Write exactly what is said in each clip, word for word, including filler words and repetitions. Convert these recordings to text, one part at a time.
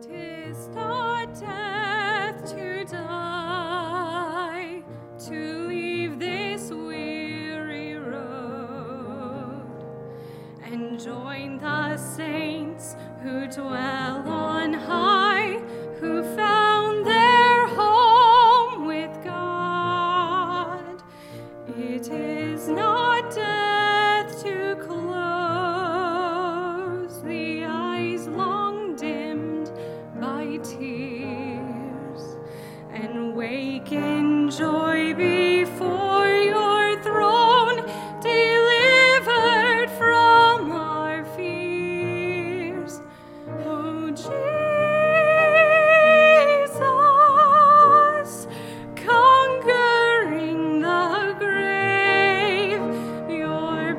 It is not death to die, to leave this weary road, and join the saints who dwell on high, who found their home with God. It is not death to close the eyes long dimmed by tears, and wake in joy before your throne, delivered from our fears. Oh, Jesus, conquering the grave, your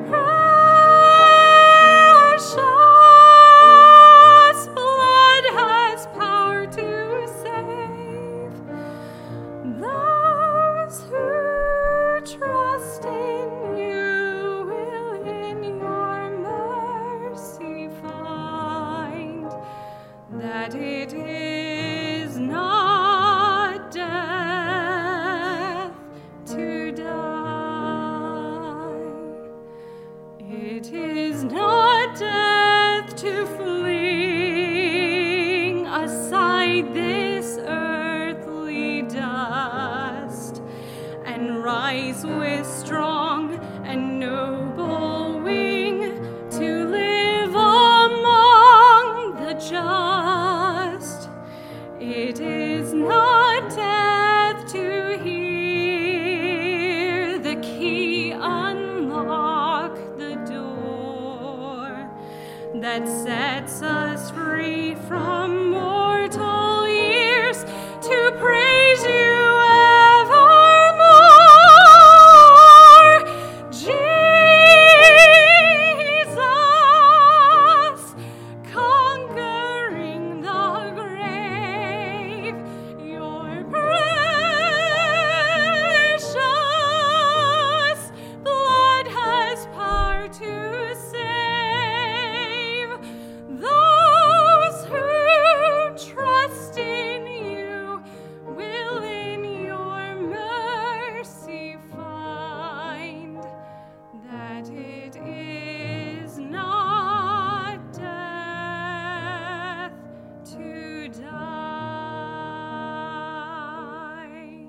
precious blood has power to save those who trust in you. Will in your mercy find that it is not death to die. It is not death to fling aside this earthly dust and rise with strong and noble wing to live among the just. It is not death to hear the key unlock the door that sets us free from mortal years to praise you evermore. Jesus, conquering the grave, your precious blood has power to save those who trust in you. Will in your mercy find that it is not death to die.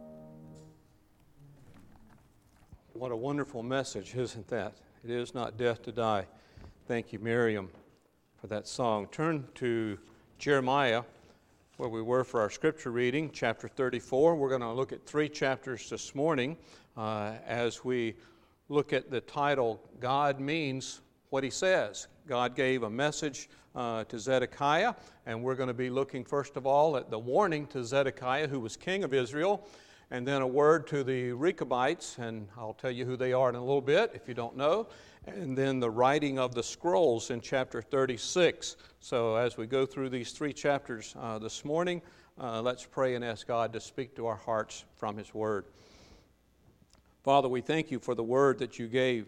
What a wonderful message, isn't that? It is not death to die. Thank you, Miriam, for that song. Turn to Jeremiah, where we were for our scripture reading, chapter thirty-four. We're going to look at three chapters this morning uh, as we look at the title, God Means What He Says. God gave a message uh, to Zedekiah, and we're going to be looking first of all at the warning to Zedekiah, who was king of Israel, and then a word to the Rechabites, and I'll tell you who they are in a little bit if you don't know, and then the writing of the scrolls in chapter thirty-six. So as we go through these three chapters uh, this morning, uh, let's pray and ask God to speak to our hearts from His Word. Father, we thank you for the word that you gave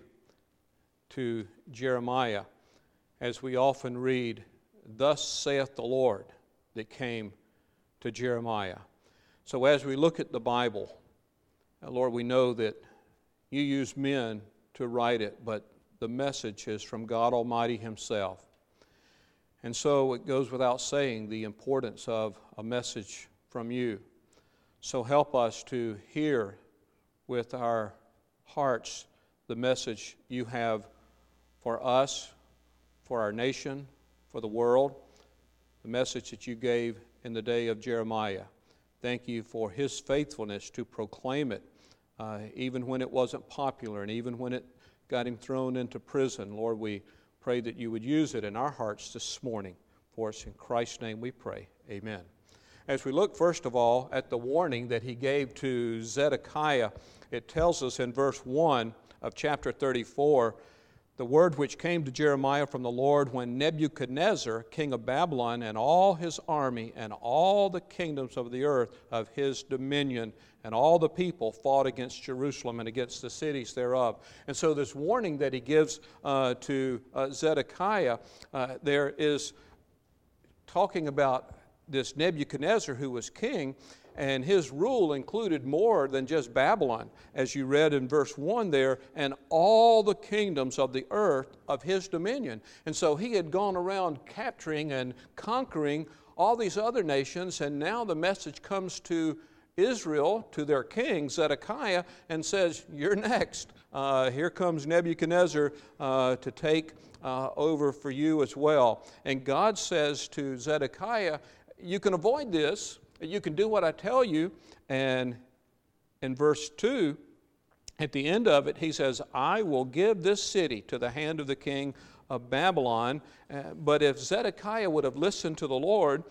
to Jeremiah, as we often read, "Thus saith the Lord," that came to Jeremiah. So as we look at the Bible, uh, Lord, we know that you use men to write it, but the message is from God Almighty Himself. And so it goes without saying the importance of a message from you. So help us to hear with our hearts the message you have for us, for our nation, for the world, the message that you gave in the day of Jeremiah. Thank you for his faithfulness to proclaim it, uh, even when it wasn't popular and even when it got him thrown into prison. Lord, we pray that you would use it in our hearts this morning for us. In Christ's name we pray. Amen. As we look first of all at the warning that he gave to Zedekiah, it tells us in verse one of chapter thirty-four, the word which came to Jeremiah from the Lord when Nebuchadnezzar, king of Babylon, and all his army and all the kingdoms of the earth of his dominion and all the people fought against Jerusalem and against the cities thereof. And so this warning that he gives uh, to uh, Zedekiah, uh, there is talking about this Nebuchadnezzar who was king, and his rule included more than just Babylon, as you read in verse one there, and all the kingdoms of the earth of his dominion. And so he had gone around capturing and conquering all these other nations, and now the message comes to Israel, to their king, Zedekiah, and says, you're next. Uh, here comes Nebuchadnezzar uh, to take uh, over for you as well. And God says to Zedekiah, you can avoid this. You can do what I tell you. And in verse two, at the end of it, he says, I will give this city to the hand of the king of Babylon. Uh, but if Zedekiah would have listened to the Lord,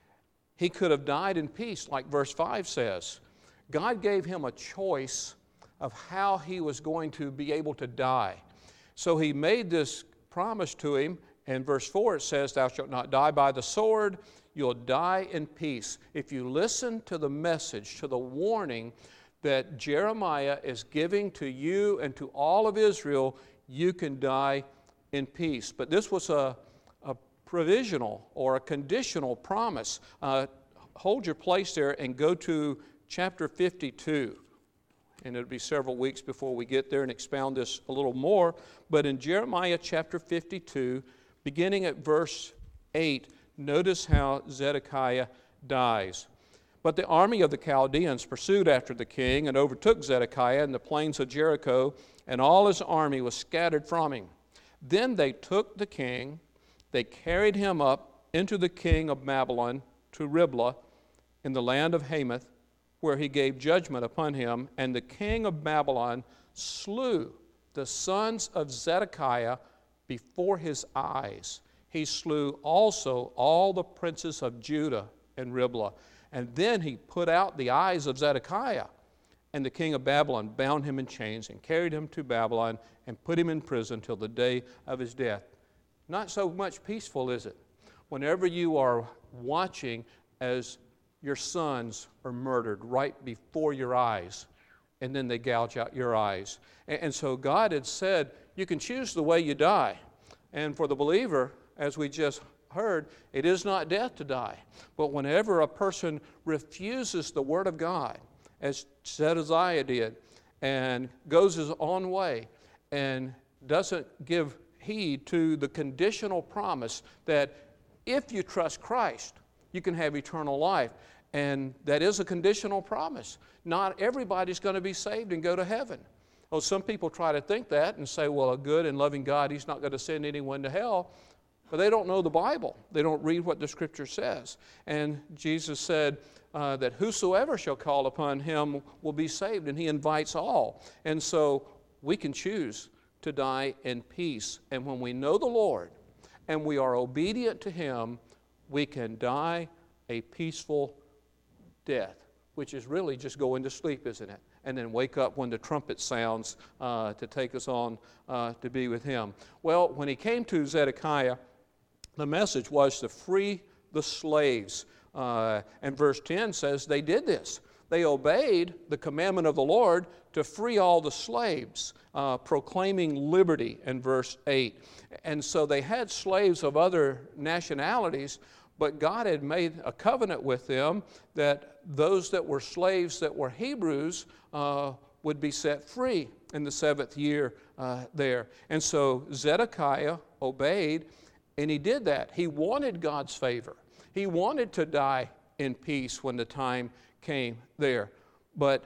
he could have died in peace, like verse five says. God gave him a choice of how he was going to be able to die. So he made this promise to him. In verse four it says, thou shalt not die by the sword, you'll die in peace. If you listen to the message, to the warning that Jeremiah is giving to you and to all of Israel, you can die in peace. But this was a, a provisional or a conditional promise. Uh, hold your place there and go to chapter fifty-two. And it'll be several weeks before we get there and expound this a little more. But in Jeremiah chapter fifty-two, beginning at verse eight, notice how Zedekiah dies. But the army of the Chaldeans pursued after the king and overtook Zedekiah in the plains of Jericho, and all his army was scattered from him. Then they took the king, they carried him up into the king of Babylon to Riblah in the land of Hamath, where he gave judgment upon him. And the king of Babylon slew the sons of Zedekiah before his eyes. He slew also all the princes of Judah in Riblah. And then he put out the eyes of Zedekiah. And the king of Babylon bound him in chains and carried him to Babylon and put him in prison till the day of his death. Not so much peaceful, is it? Whenever you are watching as your sons are murdered right before your eyes, and then they gouge out your eyes. And, and so God had said, you can choose the way you die. And for the believer, as we just heard, it is not death to die. But whenever a person refuses the Word of God, as Zedekiah did, and goes his own way, and doesn't give heed to the conditional promise that if you trust Christ, you can have eternal life. And that is a conditional promise. Not everybody's going to be saved and go to heaven. Well, some people try to think that and say, well, a good and loving God, He's not going to send anyone to hell. But they don't know the Bible. They don't read what the Scripture says. And Jesus said uh, that whosoever shall call upon Him will be saved, and He invites all. And so we can choose to die in peace. And when we know the Lord and we are obedient to Him, we can die a peaceful death, which is really just going to sleep, isn't it? And then wake up when the trumpet sounds uh, to take us on uh, to be with Him. Well, when he came to Zedekiah, the message was to free the slaves. Uh, and verse ten says they did this. They obeyed the commandment of the Lord to free all the slaves, uh, proclaiming liberty in verse eight. And so they had slaves of other nationalities, but God had made a covenant with them that those that were slaves that were Hebrews uh, would be set free in the seventh year uh, there. And so Zedekiah obeyed, and he did that. He wanted God's favor. He wanted to die in peace when the time came there. But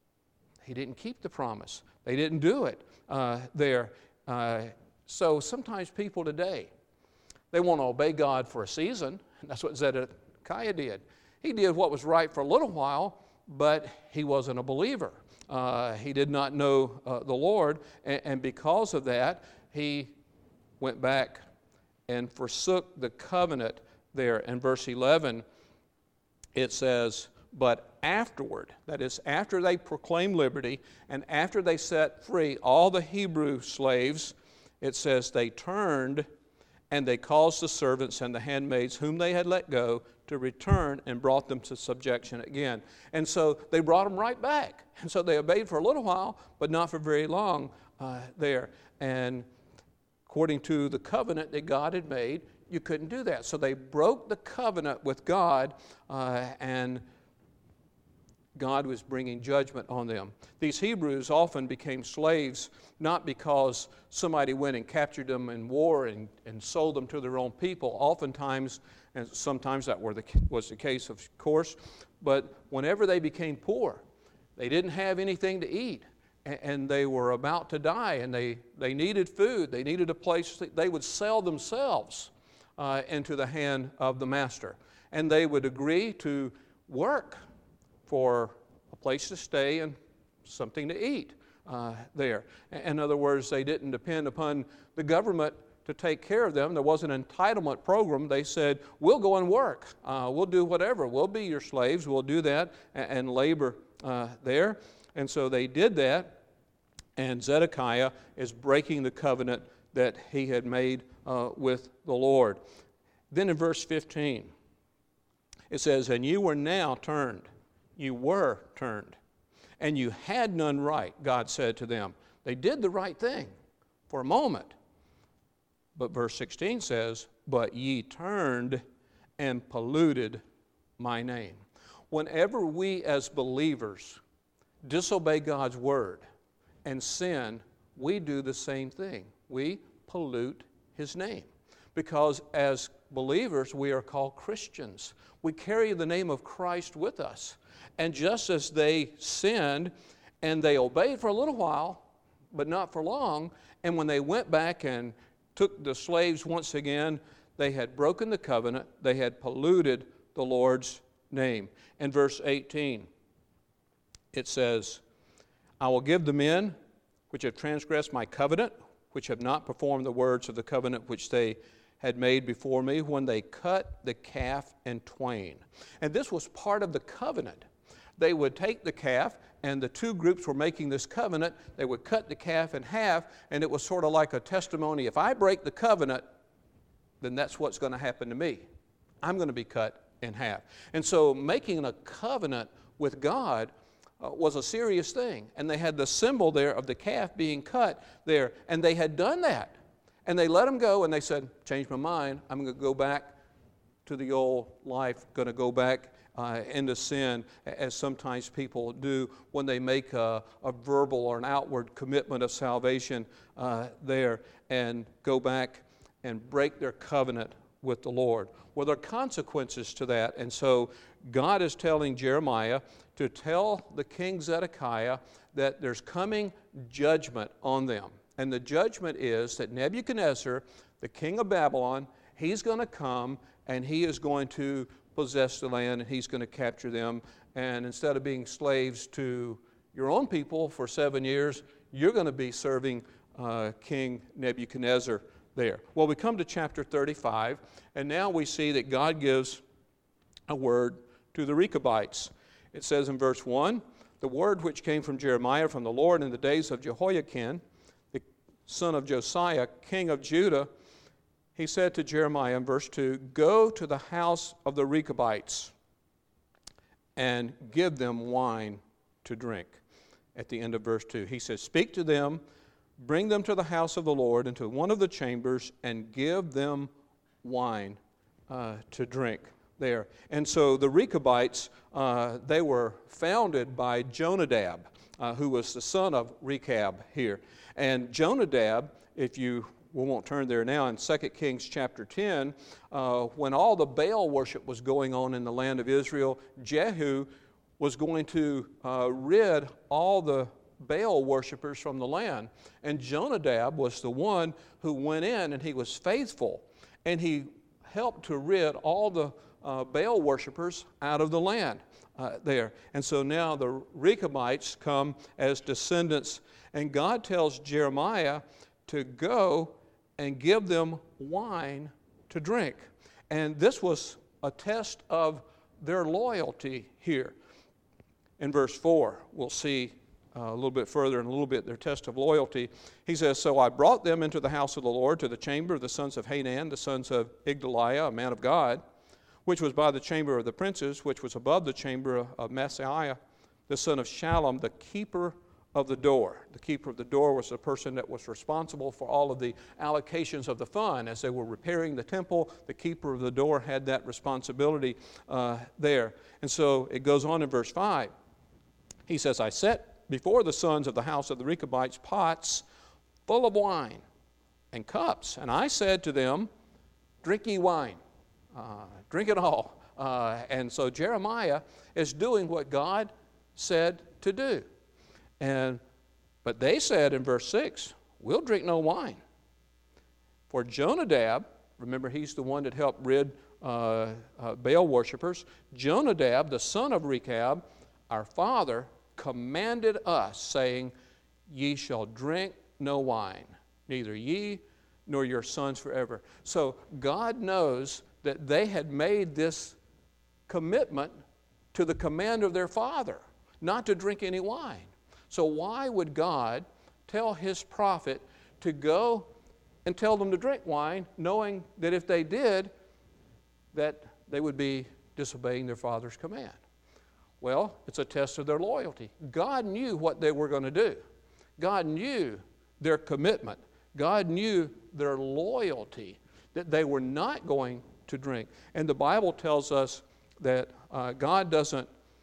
he didn't keep the promise. They didn't do it uh, there. Uh, so sometimes people today, they want to obey God for a season. That's what Zedekiah did. He did what was right for a little while, but he wasn't a believer. Uh, he did not know uh, the Lord, and, and because of that, he went back and forsook the covenant there. In verse eleven, it says, but afterward, that is, after they proclaimed liberty, and after they set free all the Hebrew slaves, it says they turned and they caused the servants and the handmaids whom they had let go to return and brought them to subjection again. And so they brought them right back. And so they obeyed for a little while, but not for very long uh, there. And according to the covenant that God had made, you couldn't do that. So they broke the covenant with God, uh, and God was bringing judgment on them. These Hebrews often became slaves not because somebody went and captured them in war and, and sold them to their own people. Oftentimes, and sometimes that were the, was the case, of course, but whenever they became poor, they didn't have anything to eat, and, and they were about to die, and they, they needed food. They needed a place. To, they would sell themselves uh, into the hand of the master, and they would agree to work for a place to stay and something to eat uh, there. In other words, they didn't depend upon the government to take care of them. There was an entitlement program. They said, we'll go and work. Uh, we'll do whatever. We'll be your slaves. We'll do that and, and labor uh, there. And so they did that, and Zedekiah is breaking the covenant that he had made uh, with the Lord. Then in verse fifteen, it says, and you were now turned. You were turned, and you had none right, God said to them. They did the right thing for a moment. But verse sixteen says, but ye turned and polluted my name. Whenever we as believers disobey God's word and sin, we do the same thing. We pollute his name. Because as believers, we are called Christians. We carry the name of Christ with us. And just as they sinned and they obeyed for a little while, but not for long, and when they went back and took the slaves once again, they had broken the covenant, they had polluted the Lord's name. In verse eighteen, it says, I will give the men which have transgressed my covenant, which have not performed the words of the covenant which they had made before me, when they cut the calf in twain. And this was part of the covenant. They would take the calf, and the two groups were making this covenant. They would cut the calf in half, and it was sort of like a testimony. If I break the covenant, then that's what's going to happen to me. I'm going to be cut in half. And so making a covenant with God uh, was a serious thing. And they had the symbol there of the calf being cut there, and they had done that. And they let them go, and they said, change my mind. I'm going to go back to the old life, going to go back Uh, into sin, as sometimes people do when they make a, a verbal or an outward commitment of salvation uh, there, and go back and break their covenant with the Lord. Well, there are consequences to that, and so God is telling Jeremiah to tell the king Zedekiah that there's coming judgment on them. And the judgment is that Nebuchadnezzar, the king of Babylon, he's going to come and he is going to possess the land, and he's going to capture them. And instead of being slaves to your own people for seven years, you're going to be serving uh, King Nebuchadnezzar there. Well, we come to chapter thirty-five, and now we see that God gives a word to the Rechabites. It says in verse one, the word which came from Jeremiah from the Lord in the days of Jehoiakim, the son of Josiah, king of Judah, he said to Jeremiah in verse two, go to the house of the Rechabites and give them wine to drink. At the end of verse two, he says, speak to them, bring them to the house of the Lord into one of the chambers, and give them wine uh, to drink there. And so the Rechabites, uh, they were founded by Jonadab, uh, who was the son of Rechab here. And Jonadab, if you we won't turn there now, in Second Kings chapter ten, uh, when all the Baal worship was going on in the land of Israel, Jehu was going to uh, rid all the Baal worshipers from the land. And Jonadab was the one who went in, and he was faithful, and he helped to rid all the uh, Baal worshipers out of the land uh, there. And so now the Rechabites come as descendants, and God tells Jeremiah to go and give them wine to drink. And this was a test of their loyalty here. In verse four, we'll see uh, a little bit further in a little bit their test of loyalty. He says, so I brought them into the house of the Lord, to the chamber of the sons of Hanan, the sons of Igdaliah, a man of God, which was by the chamber of the princes, which was above the chamber of Maaseiah, the son of Shallum, the keeper of the door. The keeper of the door was the person that was responsible for all of the allocations of the fund. As they were repairing the temple, the keeper of the door had that responsibility uh, there. And so it goes on in verse five. He says, I set before the sons of the house of the Rechabites pots full of wine and cups. And I said to them, drink ye wine, uh, drink it all. Uh, and so Jeremiah is doing what God said to do. And but they said in verse six, we'll drink no wine. For Jonadab, remember he's the one that helped rid uh, uh, Baal worshipers, Jonadab, the son of Rechab, our father, commanded us, saying, ye shall drink no wine, neither ye nor your sons forever. So God knows that they had made this commitment to the command of their father, not to drink any wine. So why would God tell his prophet to go and tell them to drink wine, knowing that if they did, that they would be disobeying their father's command? Well, it's a test of their loyalty. God knew what they were going to do. God knew their commitment. God knew their loyalty, that they were not going to drink. And the Bible tells us that uh, God doesn't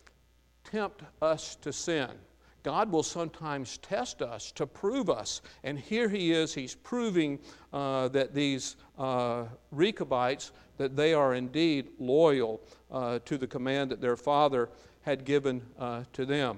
tempt us to sin. God will sometimes test us to prove us. And here he is, he's proving uh, that these uh, Rechabites, that they are indeed loyal uh, to the command that their father had given uh, to them.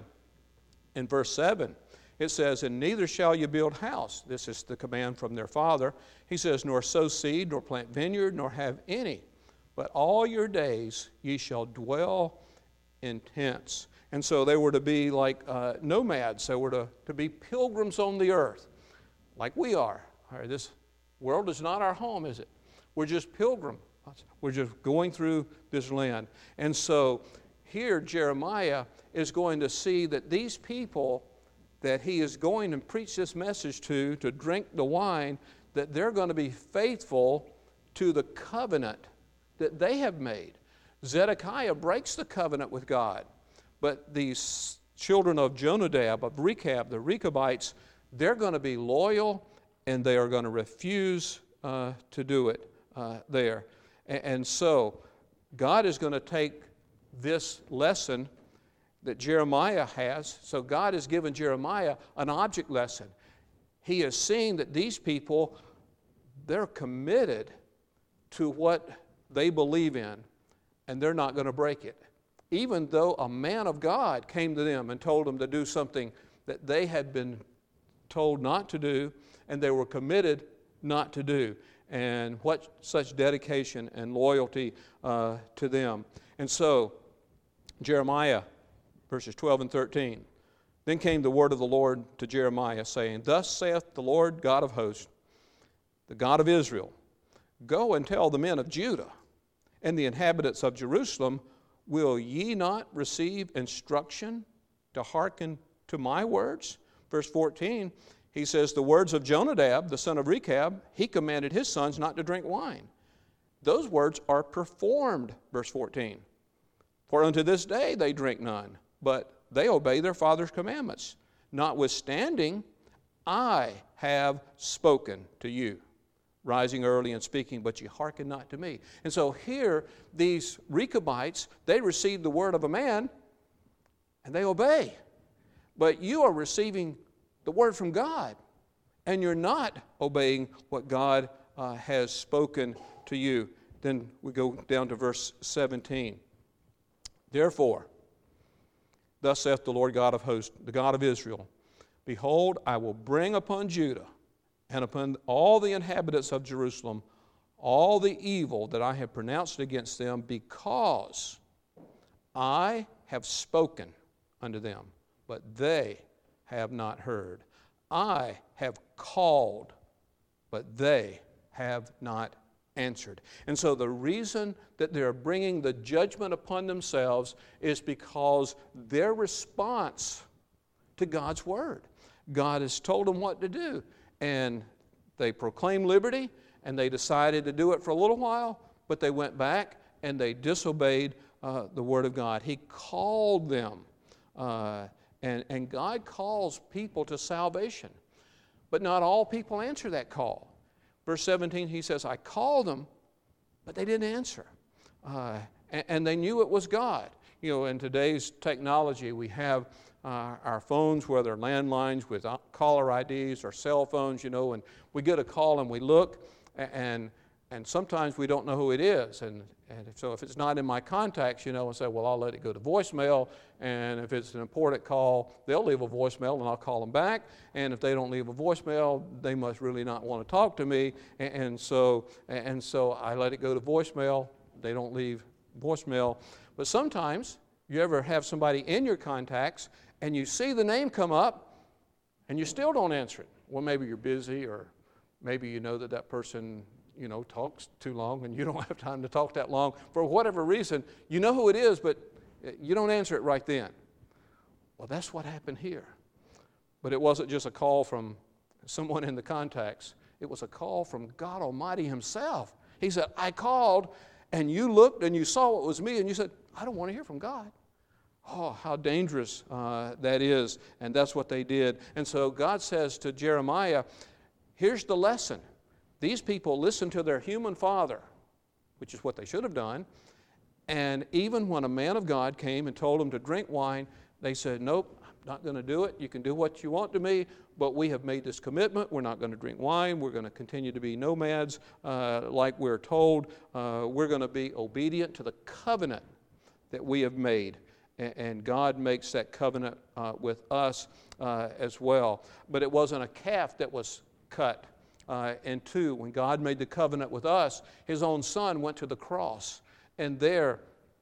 In verse seven, it says, and neither shall you build house. This is the command from their father. He says, nor sow seed, nor plant vineyard, nor have any. But all your days ye shall dwell in tents. And so they were to be like uh, nomads. They were to, to be pilgrims on the earth, like we are. All right, this world is not our home, is it? We're just pilgrims. We're just going through this land. And so here Jeremiah is going to see that these people that he is going to preach this message to, to drink the wine, that they're going to be faithful to the covenant that they have made. Zedekiah breaks the covenant with God. But these children of Jonadab, of Rechab, the Rechabites, they're going to be loyal and they are going to refuse uh, to do it uh, there. And, and so God is going to take this lesson that Jeremiah has. So God has given Jeremiah an object lesson. He has seen that these people, they're committed to what they believe in, and they're not going to break it. Even though a man of God came to them and told them to do something that they had been told not to do, and they were committed not to do. And what such dedication and loyalty uh, to them. And so, Jeremiah, verses twelve and thirteen. Then came the word of the Lord to Jeremiah, saying, thus saith the Lord God of hosts, the God of Israel, go and tell the men of Judah and the inhabitants of Jerusalem, will ye not receive instruction to hearken to my words? Verse fourteen, he says, the words of Jonadab, the son of Rechab, he commanded his sons not to drink wine. Those words are performed, verse fourteen. For unto this day they drink none, but they obey their father's commandments. Notwithstanding, I have spoken to you, rising early and speaking, but ye hearken not to me. And so here, these Rechabites, they receive the word of a man, and they obey. But you are receiving the word from God, and you're not obeying what God uh, has spoken to you. Then we go down to verse seventeen. Therefore, thus saith the Lord God of hosts, the God of Israel, behold, I will bring upon Judah and upon all the inhabitants of Jerusalem all the evil that I have pronounced against them, because I have spoken unto them, but they have not heard. I have called, but they have not answered. And so the reason that they're bringing the judgment upon themselves is because their response to God's word. God has told them what to do, and they proclaimed liberty, and they decided to do it for a little while, but they went back and they disobeyed uh, the word of God. He called them, uh, And, and God calls people to salvation. But not all people answer that call. Verse seventeen, he says, I called them, but they didn't answer. Uh, and, and they knew it was God. You know, in today's technology, we have uh, our phones, whether landlines with caller I Ds or cell phones, you know, and we get a call and we look, and and sometimes we don't know who it is. And, and so if it's not in my contacts, you know, I say, well, I'll let it go to voicemail. And if it's an important call, they'll leave a voicemail and I'll call them back. And if they don't leave a voicemail, they must really not want to talk to me. And, and so and so I let it go to voicemail. They don't leave voicemail. But sometimes you ever have somebody in your contacts and you see the name come up and you still don't answer it. Well, maybe you're busy, or maybe you know that that person, you know, talks too long and you don't have time to talk that long. For whatever reason, you know who it is, but you don't answer it right then. Well, that's what happened here. But it wasn't just a call from someone in the contacts. It was a call from God Almighty himself. He said, I called, and you looked and you saw it was me, and you said, I don't want to hear from God. Oh, how dangerous uh, that is. And that's what they did. And so God says to Jeremiah, here's the lesson. These people listened to their human father, which is what they should have done. And even when a man of God came and told them to drink wine, they said, nope, I'm not going to do it. You can do what you want to me, but we have made this commitment. We're not going to drink wine. We're going to continue to be nomads uh, like we're told. Uh, we're going to be obedient to the covenant that we have made. And, and God makes that covenant uh, with us uh, as well. But it wasn't a calf that was cut uh, in two. When God made the covenant with us, his own son went to the cross. And there,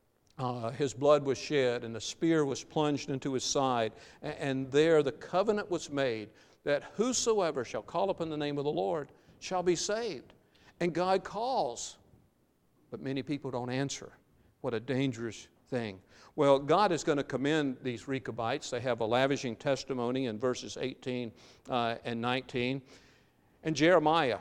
uh, his blood was shed, and the spear was plunged into his side. And, and there the covenant was made that whosoever shall call upon the name of the Lord shall be saved. And God calls, but many people don't answer. What a dangerous thing. Well, God is going to commend these Rechabites. They have a lavishing testimony in verses eighteen uh, and nineteen. And Jeremiah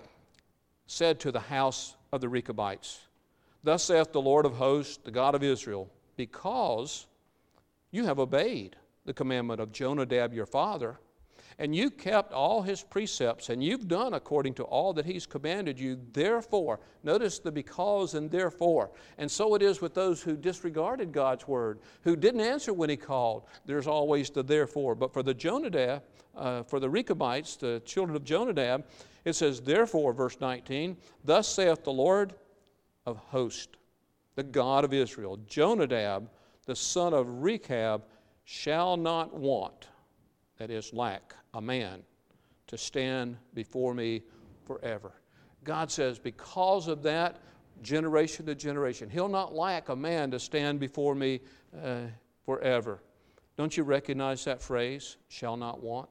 said to the house of the Rechabites, thus saith the Lord of hosts, the God of Israel, because you have obeyed the commandment of Jonadab your father, and you kept all his precepts, and you've done according to all that he's commanded you, therefore, notice the because and therefore. And so it is with those who disregarded God's word, who didn't answer when he called. There's always the therefore. But for the Jonadab, uh, for the Rechabites, the children of Jonadab, it says, therefore, verse nineteen, thus saith the Lord of hosts, the God of Israel, Jonadab, the son of Rechab, shall not want, that is, lack, a man to stand before me forever. God says, because of that, generation to generation, he'll not lack a man to stand before me uh, forever. Don't you recognize that phrase, shall not want?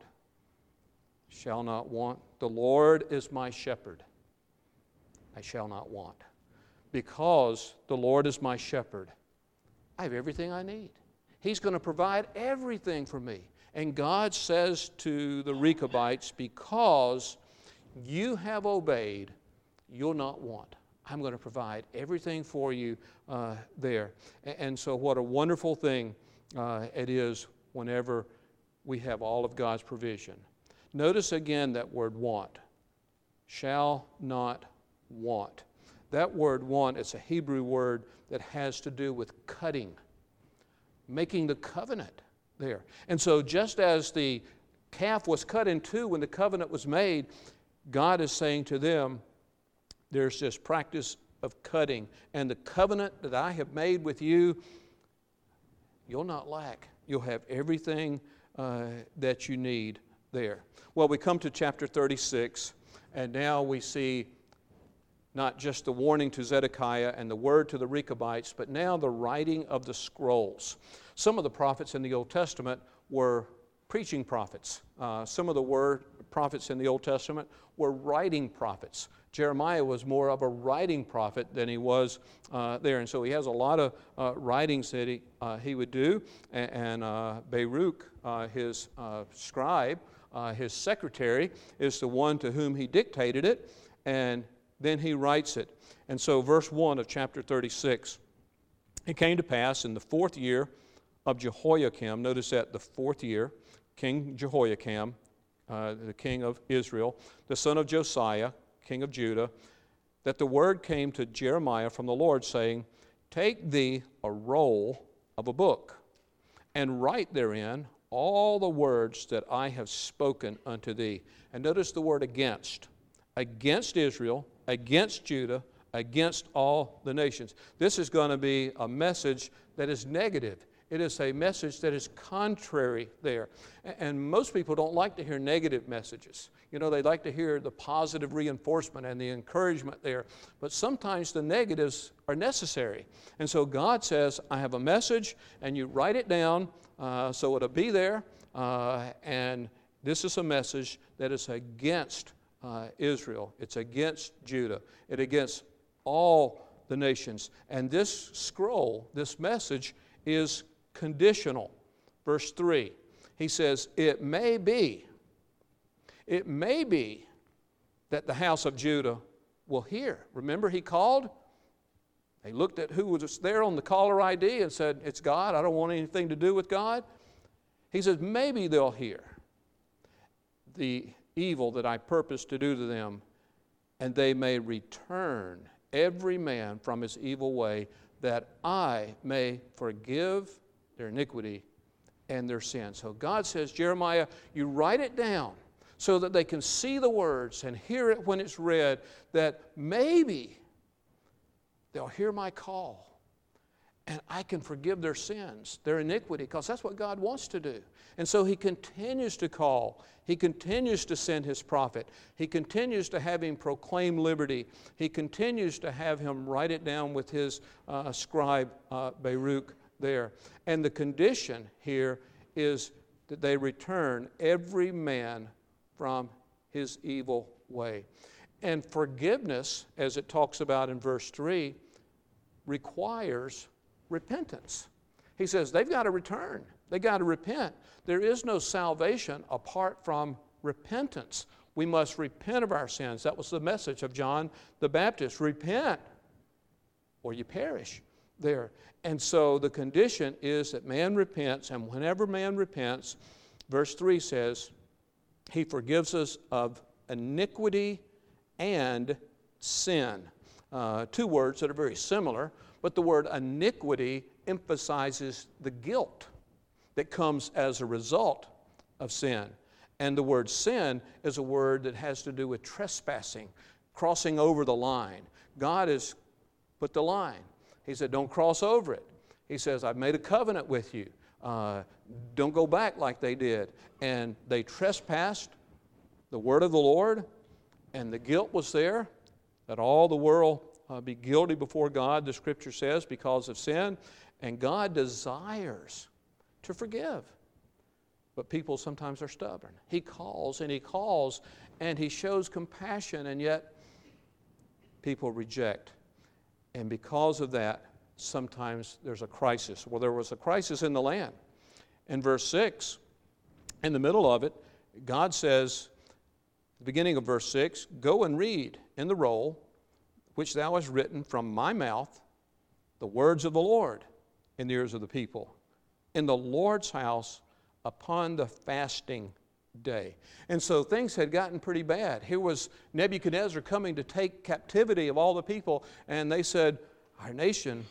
Shall not want. The Lord is my shepherd. I shall not want. Because the Lord is my shepherd, I have everything I need. He's going to provide everything for me. And God says to the Rechabites, because you have obeyed, you'll not want. I'm going to provide everything for you uh, there. And, and so what a wonderful thing uh, it is whenever we have all of God's provision. Notice again that word want. Shall not want. That word want, it's a Hebrew word that has to do with cutting, making the covenant there. And so just as the calf was cut in two when the covenant was made, God is saying to them, there's this practice of cutting. And the covenant that I have made with you, you'll not lack. You'll have everything uh, that you need there. Well, we come to chapter thirty-six, and now we see not just the warning to Zedekiah and the word to the Rechabites, but now the writing of the scrolls. Some of the prophets in the Old Testament were preaching prophets. Uh, some of the word prophets in the Old Testament were writing prophets. Jeremiah was more of a writing prophet than he was uh, there. And so he has a lot of uh, writings that he, uh, he would do. And, and uh, Baruch, uh, his uh, scribe, uh, his secretary, is the one to whom he dictated it. And then he writes it. And so verse one of chapter thirty-six, it came to pass in the fourth year of Jehoiakim. Notice that the fourth year, King Jehoiakim, uh, the king of Israel, the son of Josiah, king of Judah, that the word came to Jeremiah from the Lord, saying, Take thee a roll of a book, and write therein all the words that I have spoken unto thee. And notice the word against. Against Israel, against Judah, against all the nations. This is going to be a message that is negative. It is a message that is contrary there. And most people don't like to hear negative messages. You know, they like to hear the positive reinforcement and the encouragement there. But sometimes the negatives are necessary. And so God says, I have a message, and you write it down uh, so it'll be there. Uh, and this is a message that is against uh, Israel. It's against Judah. It's against all the nations. And this scroll, this message, is conditional. Verse three, he says, it may be, it may be that the house of Judah will hear. Remember, he called? They looked at who was there on the caller I D and said, it's God, I don't want anything to do with God. He says, maybe they'll hear the evil that I purpose to do to them, and they may return every man from his evil way, that I may forgive their iniquity and their sin. So God says, Jeremiah, you write it down so that they can see the words and hear it when it's read, that maybe they'll hear my call and I can forgive their sins, their iniquity, because that's what God wants to do. And so he continues to call. He continues to send his prophet. He continues to have him proclaim liberty. He continues to have him write it down with his uh, scribe uh, Baruch there. And the condition here is that they return every man from his evil way. And forgiveness, as it talks about in verse three, requires repentance. He says they've got to return. They've got to repent. There is no salvation apart from repentance. We must repent of our sins. That was the message of John the Baptist. Repent or you perish there. And so the condition is that man repents, and whenever man repents, verse three says, he forgives us of iniquity and sin. Uh, two words that are very similar, but the word iniquity emphasizes the guilt that comes as a result of sin. And the word sin is a word that has to do with trespassing, crossing over the line. God has put the line. He said, don't cross over it. He says, I've made a covenant with you. Uh, don't go back like they did. And they trespassed the word of the Lord, and the guilt was there, that all the world uh, be guilty before God, the Scripture says, because of sin. And God desires to forgive. But people sometimes are stubborn. He calls and he calls and he shows compassion, and yet people reject. And because of that, sometimes there's a crisis. Well, there was a crisis in the land. In verse six, in the middle of it, God says, the beginning of verse six, go and read in the roll, which thou hast written from my mouth, the words of the Lord in the ears of the people, in the Lord's house upon the fasting day. And so things had gotten pretty bad. Here was Nebuchadnezzar coming to take captivity of all the people, and they said, our nation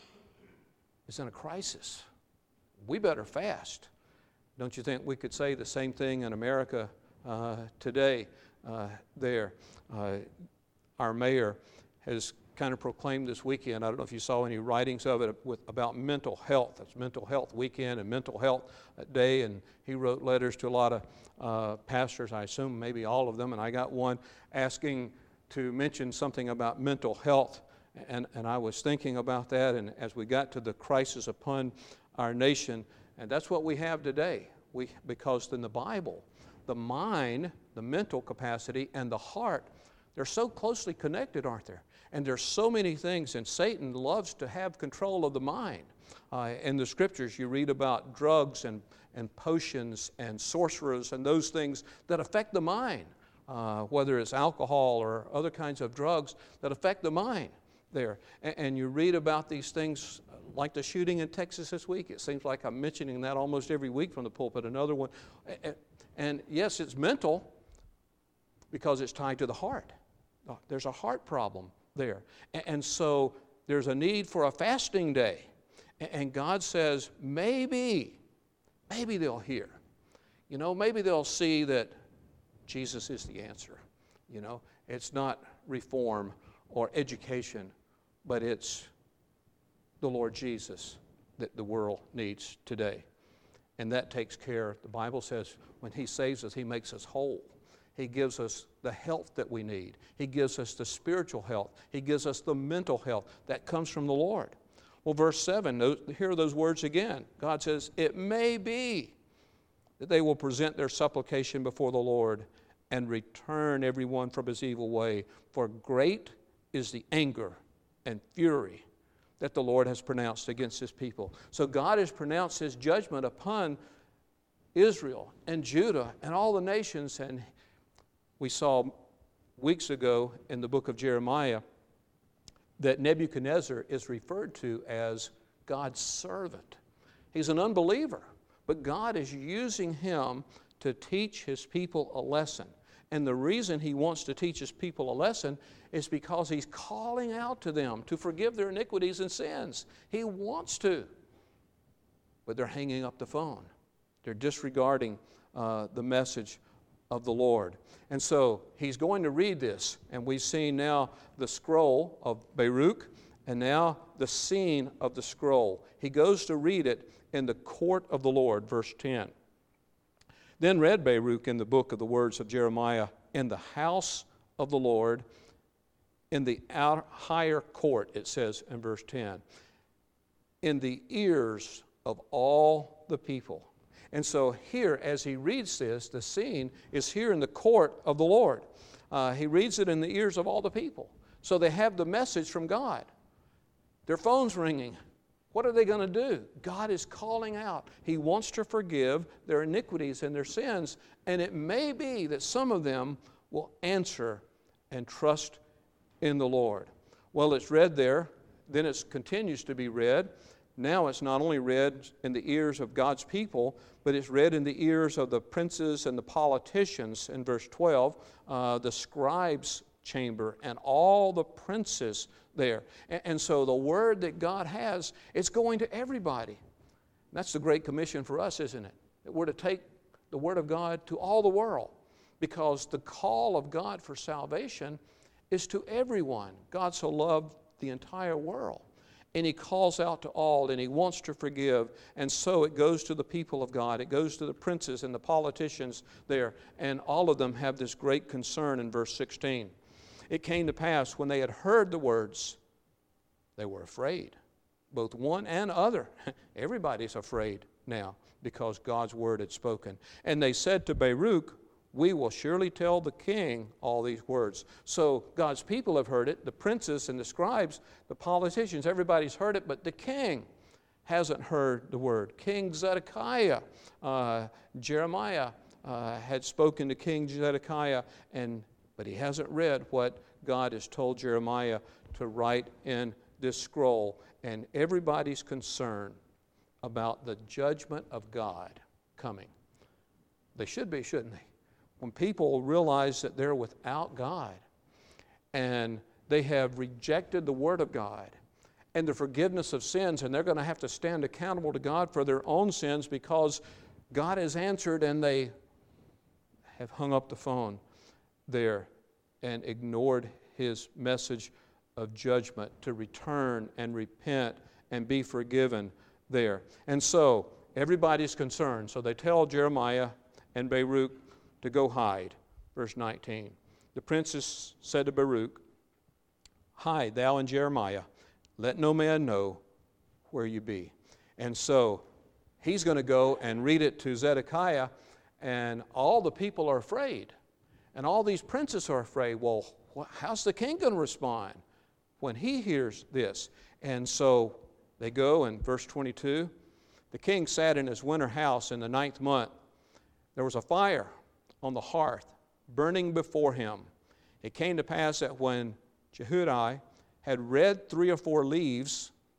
is in a crisis. We better fast. Don't you think we could say the same thing in America uh, today uh, there? Uh, our mayor has kind of proclaimed this weekend, I don't know if you saw any writings of it, with, about mental health. It's Mental Health Weekend and Mental Health Day, and he wrote letters to a lot of uh, pastors, I assume maybe all of them, and I got one asking to mention something about mental health, and, and I was thinking about that, and as we got to the crisis upon our nation, and that's what we have today, we, because in the Bible, the mind, the mental capacity, and the heart, they're so closely connected, aren't they? And there's so many things, and Satan loves to have control of the mind. Uh, in the Scriptures, you read about drugs and, and potions and sorcerers and those things that affect the mind, uh, whether it's alcohol or other kinds of drugs that affect the mind there. And, and you read about these things like the shooting in Texas this week. It seems like I'm mentioning that almost every week from the pulpit. Another one. And yes, it's mental because it's tied to the heart. There's a heart problem there. And so there's a need for a fasting day. And God says, maybe, maybe they'll hear. You know, maybe they'll see that Jesus is the answer. You know, it's not reform or education, but it's the Lord Jesus that the world needs today. And that takes care, the Bible says, when He saves us, He makes us whole. He gives us the health that we need. He gives us the spiritual health. He gives us the mental health that comes from the Lord. Well, verse seven, hear those words again. God says, it may be that they will present their supplication before the Lord and return everyone from his evil way, for great is the anger and fury that the Lord has pronounced against His people. So God has pronounced His judgment upon Israel and Judah and all the nations. And we saw weeks ago in the book of Jeremiah that Nebuchadnezzar is referred to as God's servant. He's an unbeliever, but God is using him to teach His people a lesson. And the reason He wants to teach His people a lesson is because He's calling out to them to forgive their iniquities and sins. He wants to, but they're hanging up the phone. They're disregarding uh, the message of the Lord. And so He's going to read this, and we've seen now the scroll of Baruch, and now the scene of the scroll. He goes to read it in the court of the Lord, verse ten. Then read Baruch in the book of the words of Jeremiah in the house of the Lord, in the outer, higher court, it says in verse ten, in the ears of all the people. And so here, as he reads this, the scene is here in the court of the Lord. Uh, he reads it in the ears of all the people. So they have the message from God. Their phone's ringing. What are they going to do? God is calling out. He wants to forgive their iniquities and their sins. And it may be that some of them will answer and trust in the Lord. Well, it's read there. Then it continues to be read. Now it's not only read in the ears of God's people, but it's read in the ears of the princes and the politicians in verse twelve, uh, the scribes' chamber, and all the princes there. And, and so the word that God has, it's going to everybody. That's the Great Commission for us, isn't it? That we're to take the word of God to all the world, because the call of God for salvation is to everyone. God so loved the entire world. And He calls out to all, and He wants to forgive. And so it goes to the people of God. It goes to the princes and the politicians there. And all of them have this great concern in verse sixteen. It came to pass when they had heard the words, they were afraid, both one and other. Everybody's afraid now because God's word had spoken. And they said to Baruch, we will surely tell the king all these words. So God's people have heard it, the princes and the scribes, the politicians, everybody's heard it, but the king hasn't heard the word. King Zedekiah, uh, Jeremiah uh, had spoken to King Zedekiah, and but he hasn't read what God has told Jeremiah to write in this scroll. And everybody's concerned about the judgment of God coming. They should be, shouldn't they? When people realize that they're without God and they have rejected the Word of God and the forgiveness of sins, and they're going to have to stand accountable to God for their own sins because God has answered, and they have hung up the phone there and ignored His message of judgment to return and repent and be forgiven there. And so everybody's concerned. So they tell Jeremiah and Baruch to go hide. Verse nineteen. The princes said to Baruch, hide thou and Jeremiah, let no man know where you be. And so he's going to go and read it to Zedekiah, and all the people are afraid. And all these princes are afraid. Well, how's the king going to respond when he hears this? And so they go, in verse twenty-two, the king sat in his winter house in the ninth month. There was a fire on the hearth, burning before him. It came to pass that when Jehudi had read three or four leaves,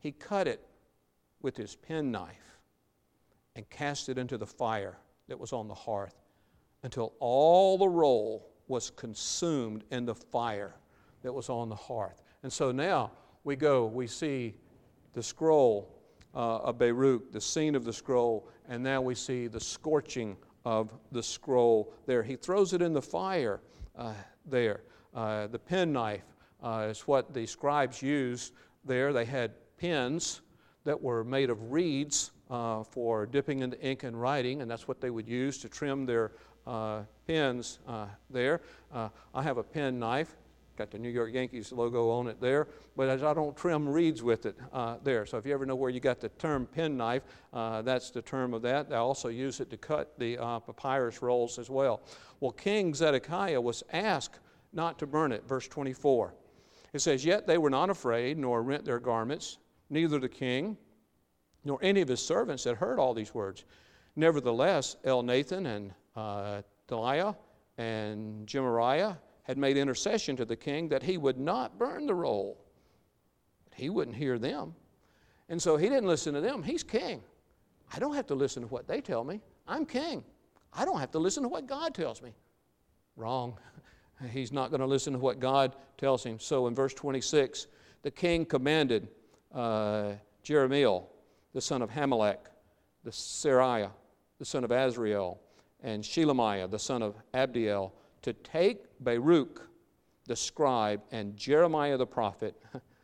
he cut it with his penknife and cast it into the fire that was on the hearth until all the roll was consumed in the fire that was on the hearth. And so now we go, we see the scroll uh, of Baruch, the scene of the scroll, and now we see the scorching of the scroll there. He throws it in the fire uh, there. Uh, the penknife uh, is what the scribes used there. They had pens that were made of reeds uh, for dipping into ink and writing, and that's what they would use to trim their uh, pens uh, there. Uh, I have a pen knife. Got the New York Yankees logo on it there, but as I don't trim reeds with it uh, there. So if you ever know where you got the term pen knife, uh, that's the term of that. They also use it to cut the uh, papyrus rolls as well. Well, King Zedekiah was asked not to burn it, verse twenty-four. It says, "Yet they were not afraid, nor rent their garments, neither the king, nor any of his servants that heard all these words. Nevertheless, Elnathan and uh, Deliah and Gemariah had made intercession to the king that he would not burn the roll. But he wouldn't hear them. And so he didn't listen to them. He's king. I don't have to listen to what they tell me. I'm king. I don't have to listen to what God tells me." Wrong. He's not going to listen to what God tells him. So in verse twenty-six, the king commanded uh, Jeremiel, the son of Hamelech, the Seraiah, the son of Azriel, and Shelemiah, the son of Abdiel, to take Baruch the scribe and Jeremiah the prophet,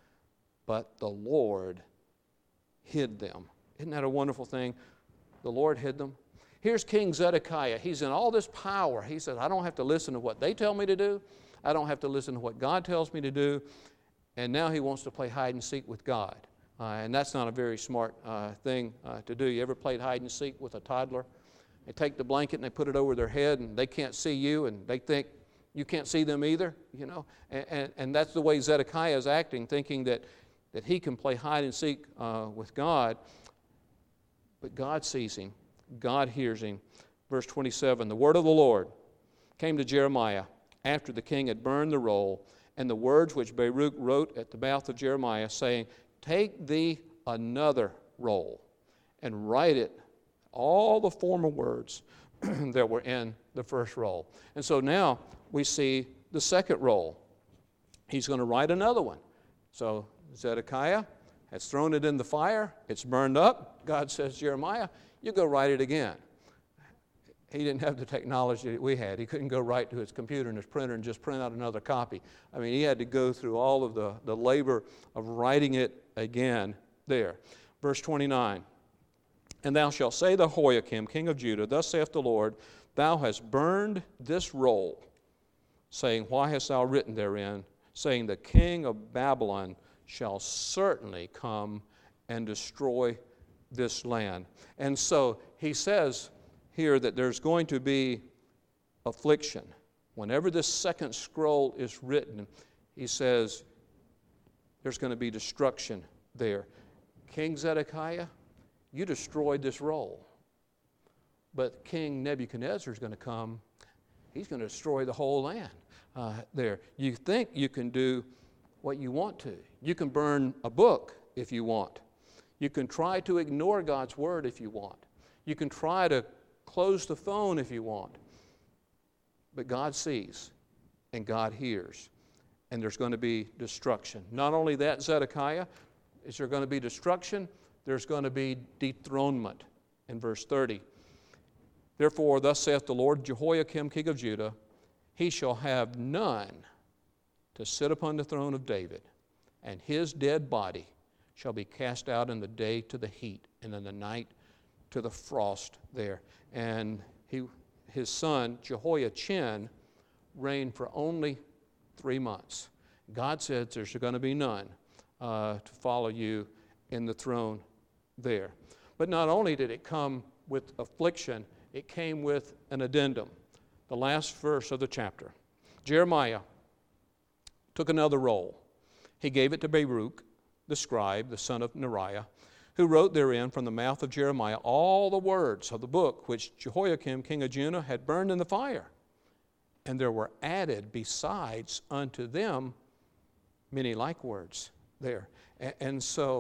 but the Lord hid them. Isn't that a wonderful thing? The Lord hid them. Here's King Zedekiah. He's in all this power. He says, I don't have to listen to what they tell me to do. I don't have to listen to what God tells me to do. And now he wants to play hide and seek with God. Uh, and that's not a very smart uh, thing uh, to do. You ever played hide and seek with a toddler? They take the blanket and they put it over their head and they can't see you and they think you can't see them either, you know. And, and, and that's the way Zedekiah is acting, thinking that, that he can play hide and seek uh, with God. But God sees him. God hears him. Verse twenty-seven, the word of the Lord came to Jeremiah after the king had burned the roll, and the words which Baruch wrote at the mouth of Jeremiah, saying, "Take thee another roll and write it, all the former words that were in the first roll." And so now we see the second roll. He's going to write another one. So Zedekiah has thrown it in the fire. It's burned up. God says, Jeremiah, you go write it again. He didn't have the technology that we had. He couldn't go right to his computer and his printer and just print out another copy. I mean, he had to go through all of the, the labor of writing it again there. Verse twenty-nine, "And thou shalt say to Jehoiakim, king of Judah, Thus saith the Lord, Thou hast burned this roll, saying, Why hast thou written therein, saying, The king of Babylon shall certainly come and destroy this land." And so he says here that there's going to be affliction. Whenever this second scroll is written, he says there's going to be destruction there. King Zedekiah, you destroyed this roll. But King Nebuchadnezzar is going to come. He's going to destroy the whole land uh, there. You think you can do what you want to. You can burn a book if you want. You can try to ignore God's word if you want. You can try to close the phone if you want. But God sees and God hears. And there's going to be destruction. Not only that, Zedekiah, is there going to be destruction? There's going to be dethronement in verse thirty. "Therefore, thus saith the Lord, Jehoiakim, king of Judah, he shall have none to sit upon the throne of David, and his dead body shall be cast out in the day to the heat, and in the night to the frost there." And he, his son, Jehoiachin, reigned for only three months. God said there's going to be none uh, to follow you in the throne there. But not only did it come with affliction, it came with an addendum. The last verse of the chapter. Jeremiah took another roll. He gave it to Baruch, the scribe, the son of Neriah, who wrote therein from the mouth of Jeremiah all the words of the book which Jehoiakim, king of Judah, had burned in the fire. And there were added besides unto them many like words there. And, and so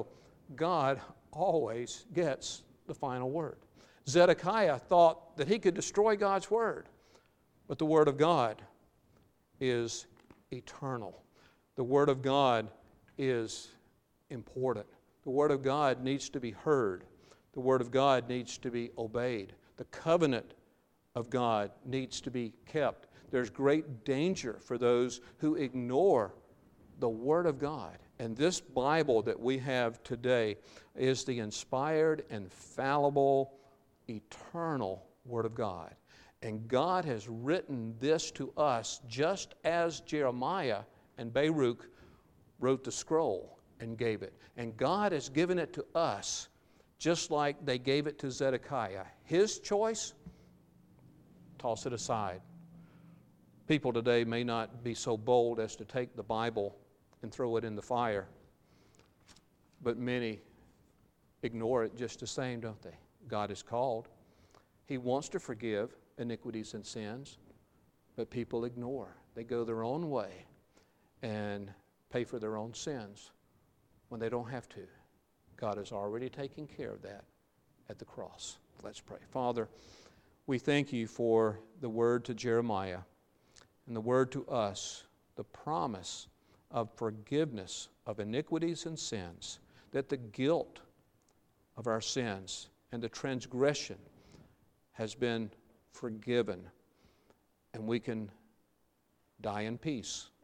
God always gets the final word. Zedekiah thought that he could destroy God's word, but the word of God is eternal. The word of God is important. The word of God needs to be heard. The word of God needs to be obeyed. The covenant of God needs to be kept. There's great danger for those who ignore the word of God. And this Bible that we have today is the inspired, infallible, eternal word of God. And God has written this to us just as Jeremiah and Baruch wrote the scroll and gave it. And God has given it to us just like they gave it to Zedekiah. His choice, toss it aside. People today may not be so bold as to take the Bible and throw it in the fire, but many ignore it just the same, don't they? God is called. He wants to forgive iniquities and sins, but people ignore. They go their own way and pay for their own sins when they don't have to. God is already taking care of that at the cross. Let's pray. Father, we thank you for the word to Jeremiah and the word to us, the promise of forgiveness of iniquities and sins, that the guilt of our sins and the transgression has been forgiven, and we can die in peace